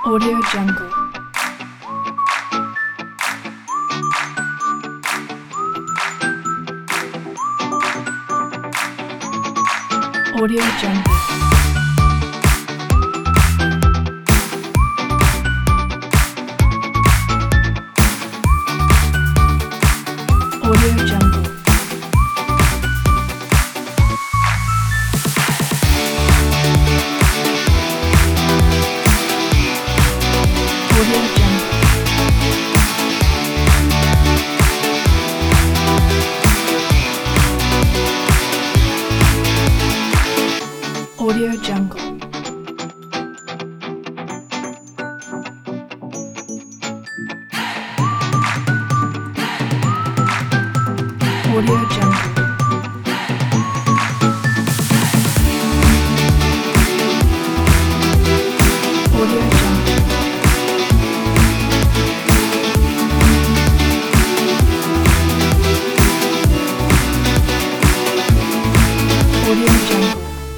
Audio Jungle. Audio Jungle. Audio Jungle. Audio Jungle. Audio Jungle. Audio Jungle. Audio Jungle. Audio Jungle.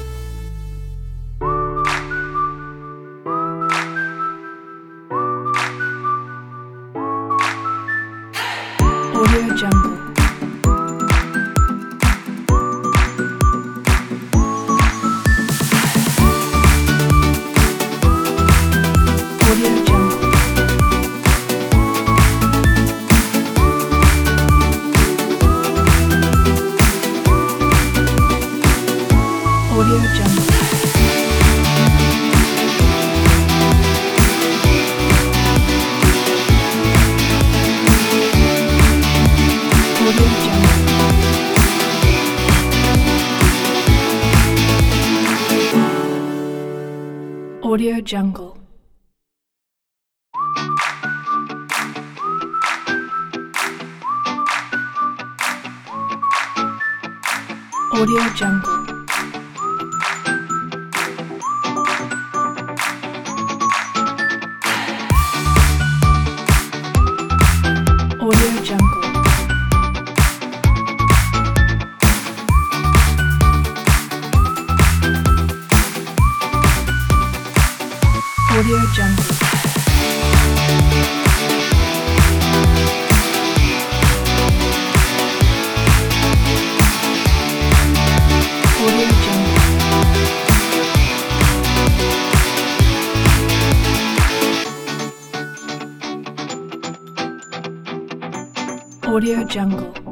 Audio Jungle. Audio Jungle. Audio Jungle. Audio Jungle. Audio Jungle. Audio Jungle. Audio Jungle. Audio Jungle. Audio Jungle. Audio Jungle.